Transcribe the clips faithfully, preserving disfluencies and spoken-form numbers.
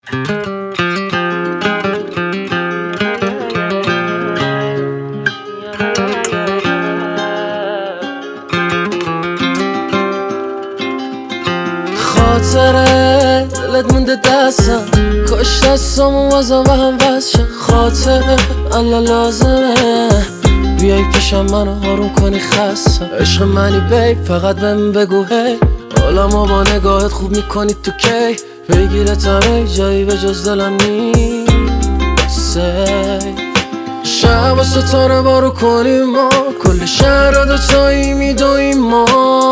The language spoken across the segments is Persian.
خاطره دلت مونده دستم، کاش دستامو بازم به هم وصل. خاطره الان لازمه بیای پیشم منو آروم کنی خستم. عشق منی بیب فقط بهم بگو هی، حالا ما با نگاهت خوب میکنی تو کی. بگیرتم ای جایی به جز دلم نیست. شب و ستاره بارو کنیم ما، کل شهر رو دوتایی میدویم ما.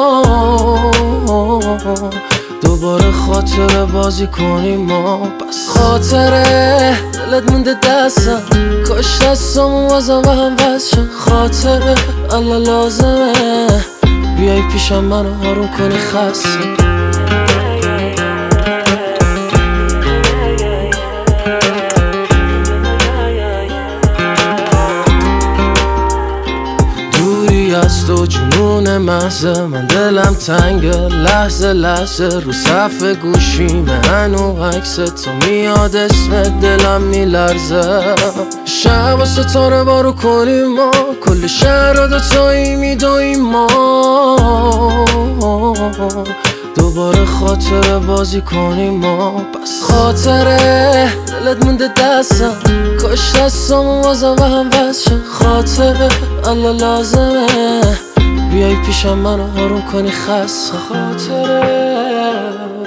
دوباره خاطره بازی کنیم ما. بس خاطره دلت مونده دستم، کاش دستامو بازم به هم وصل. خاطره الان لازمه بیای پیشم منو آروم کنی خستم. از تو جنون محضه، من دلم تنگه لحظه لحظه. رو صف گوشیمه هنو عکس تو میاد، اسم دلم میلرزه. شب و ستاره بارو کنیم ما، کل شهر رو دوتایی میدویم ما. دوباره خاطره بازی کنیم ما. بس خاطره دلت مونده دستم، کاش دستامو بازم به هم وصل. خاطره الان لازمه بیای پیشم منو آروم کنی خستم. خاطره